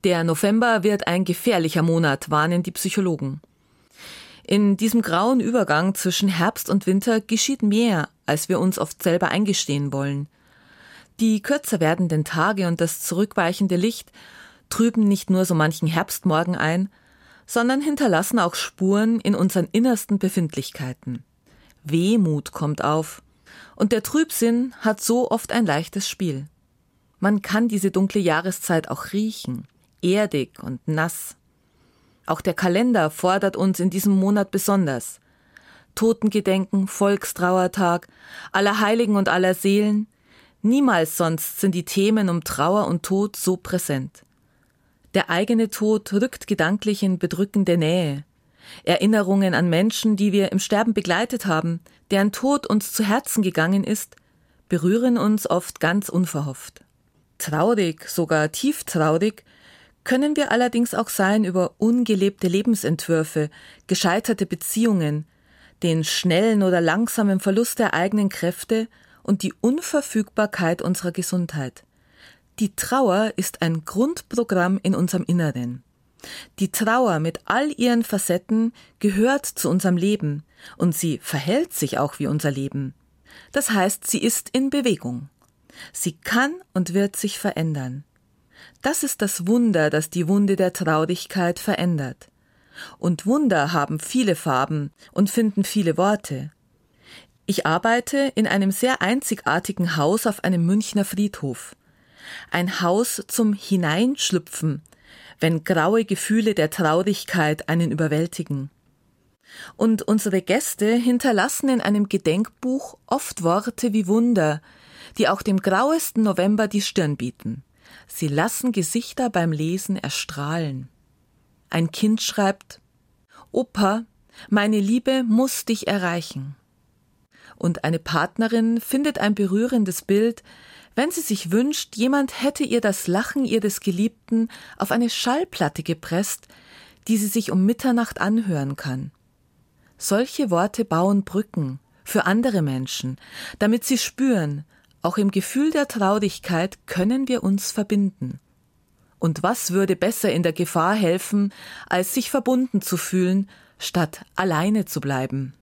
Der November wird ein gefährlicher Monat, warnen die Psychologen. In diesem grauen Übergang zwischen Herbst und Winter geschieht mehr, als wir uns oft selber eingestehen wollen. Die kürzer werdenden Tage und das zurückweichende Licht trüben nicht nur so manchen Herbstmorgen ein, sondern hinterlassen auch Spuren in unseren innersten Befindlichkeiten. Wehmut kommt auf und der Trübsinn hat so oft ein leichtes Spiel. Man kann diese dunkle Jahreszeit auch riechen, erdig und nass. Auch der Kalender fordert uns in diesem Monat besonders. Totengedenken, Volkstrauertag, Allerheiligen und Allerseelen. Niemals sonst sind die Themen um Trauer und Tod so präsent. Der eigene Tod rückt gedanklich in bedrückende Nähe. Erinnerungen an Menschen, die wir im Sterben begleitet haben, deren Tod uns zu Herzen gegangen ist, berühren uns oft ganz unverhofft. Traurig, sogar tieftraurig, können wir allerdings auch sein über ungelebte Lebensentwürfe, gescheiterte Beziehungen, den schnellen oder langsamen Verlust der eigenen Kräfte und die Unverfügbarkeit unserer Gesundheit. Die Trauer ist ein Grundprogramm in unserem Inneren. Die Trauer mit all ihren Facetten gehört zu unserem Leben und sie verhält sich auch wie unser Leben. Das heißt, sie ist in Bewegung. Sie kann und wird sich verändern. Das ist das Wunder, das die Wunde der Traurigkeit verändert. Und Wunder haben viele Farben und finden viele Worte. Ich arbeite in einem sehr einzigartigen Haus auf einem Münchner Friedhof. Ein Haus zum Hineinschlüpfen, wenn graue Gefühle der Traurigkeit einen überwältigen. Und unsere Gäste hinterlassen in einem Gedenkbuch oft Worte wie Wunder, die auch dem grauesten November die Stirn bieten. Sie lassen Gesichter beim Lesen erstrahlen. Ein Kind schreibt: Opa, meine Liebe muss dich erreichen. Und eine Partnerin findet ein berührendes Bild, wenn sie sich wünscht, jemand hätte ihr das Lachen ihres Geliebten auf eine Schallplatte gepresst, die sie sich um Mitternacht anhören kann. Solche Worte bauen Brücken für andere Menschen, damit sie spüren, auch im Gefühl der Traurigkeit können wir uns verbinden. Und was würde besser in der Gefahr helfen, als sich verbunden zu fühlen, statt alleine zu bleiben?